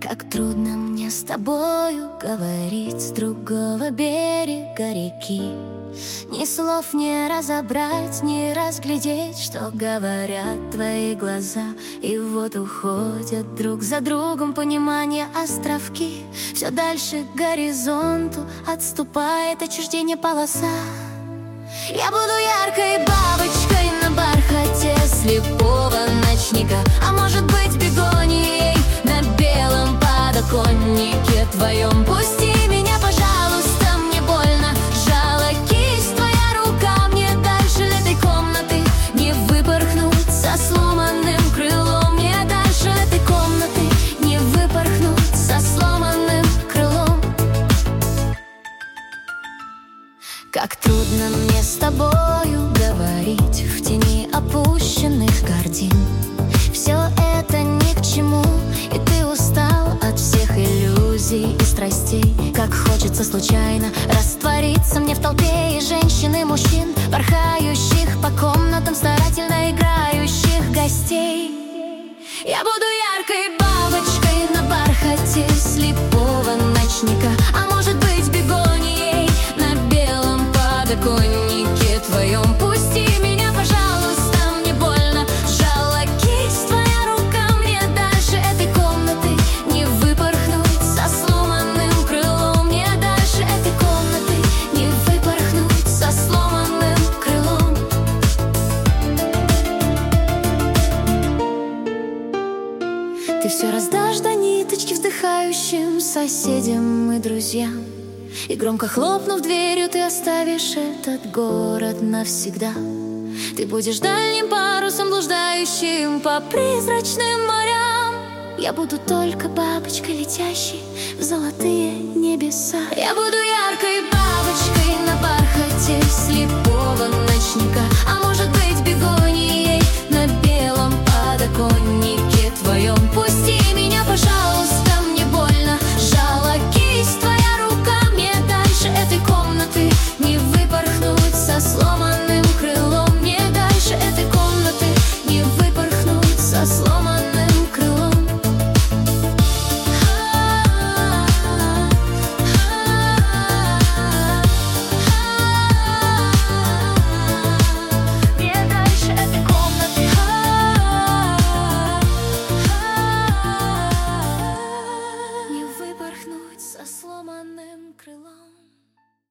Как трудно мне с тобою говорить с другого берега реки. Ни слов не разобрать, не разглядеть, что говорят твои глаза. И вот уходят друг за другом понимание островки. Все дальше к горизонту отступает отчуждение полоса. Я буду яркой бабочкой на бархате слепого ночника, а может быть бегонией на белом подоконнике твоем. Пусти меня, пожалуйста, мне больно. Сжала кисть твоя рука, мне дальше этой комнаты не выпорхнуть со сломанным крылом. Мне дальше этой комнаты не выпорхнуть со сломанным крылом. Как трудно мне с тобою говорить в тени опущенных картин. Все это ни к чему, и ты устал от всех иллюзий и страстей. Как хочется случайно раствориться мне в толпе и женщин, и мужчин, порхающих по комнатам, старательно играющих гостей. Я буду яркой бабочкой на бархате слепого ночника, а может быть бегонией на белом подоконнике твоем. Пусти меня, пожалуйста, мне больно. Сжала кисть твоя рука, мне дальше этой комнаты не выпорхнуть со сломанным крылом. Мне дальше этой комнаты не выпорхнуть со сломанным крылом. Ты все раздашь до ниточки вздыхающим соседям и друзьям, и громко хлопнув дверью, ты оставишь этот город навсегда. Ты будешь дальним парусом, блуждающим по призрачным морям. Я буду только бабочкой, летящей в золотые небеса. Я буду яркой бабочкой на бархате слепого ночника, а может быть бегонией на белом подоконнике твоем. Пусти меня, пожалуйста, мне больно. Сжала кисть твоя рука, мне дальше этой комнаты не выпорхнуть со сломанным крылом. Мне дальше этой комнаты не выпорхнуть со сломанным крылом. Мне дальше этой комнаты не выпорхнуть со сломанным крылом.